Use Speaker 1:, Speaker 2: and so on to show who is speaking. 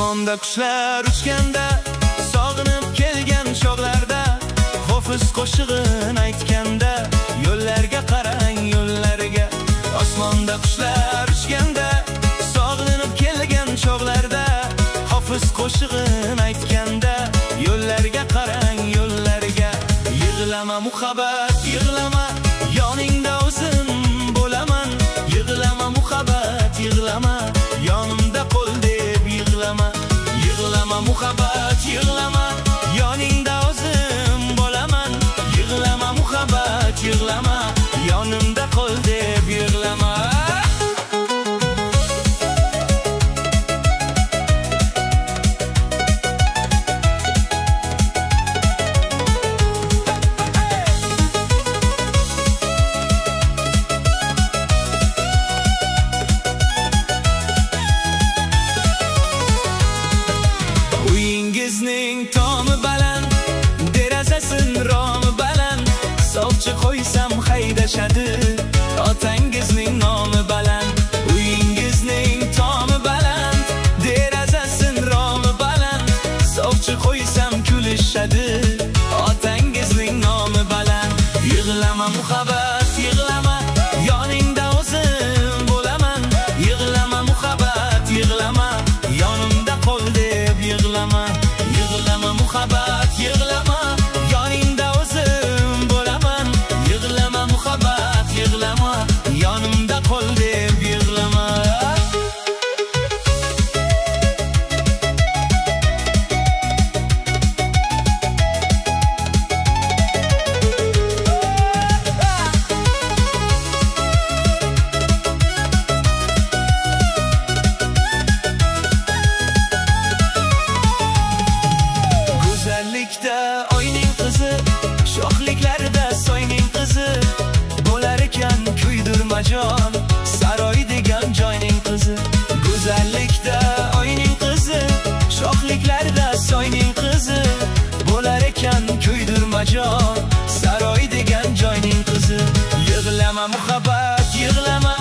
Speaker 1: Osmonda qushlar uchganda, sog'inib kelgan chog'larda, hofiz qo'shig'in aytganda, yo'llarga qarang, yo'llarga. Osmonda qushlar uchganda, sog'inib kelgan chog'larda, hofiz qo'shig'in aytganda, yo'llarga qarang, yo'llarga. Yig'lama muhabbat, yig'lama, yoningda o'zim bo'laman. Yig'lama muhabbat, yig'lama, yonimda qol deb yig'lama. Yig'lama muhabbat, yig'lama, yoningda o'zim bo'laman. Yig'lama muhabbat, yig'lama, yonimda qol deb yig'lama. Uyingizning tomi baland, derazasin romi baland, sovchi qo'ysam haydashadi, otangizning nomi baland. Uyingizning tomi baland, derazasin romi baland, sovchi qo'ysam kulishadi, otangizning nomi baland. Yig'lama muhabbat, yig'lama, yoningda o'zim bo'laman. Yig'lama muhabbat, yig'lama, yonimda qol deb yig'lama. Yig'lama muhabbat, yig'lama, yoningda o'zim bo'laman. Yig'lama muhabbat, yig'lama, yonimda qol deb yig'lama. Oyning qizi, sho'xliklarda soyning qizi, bo'lar ekan kuydirmajon, saroy degan joyning qizi. Go'zallikda oyning qizi, sho'xliklarda soyning qizi, bo'lar ekan kuydirmajon, saroy degan joyning qizi. Yig'lama muhabbat, yig'lama,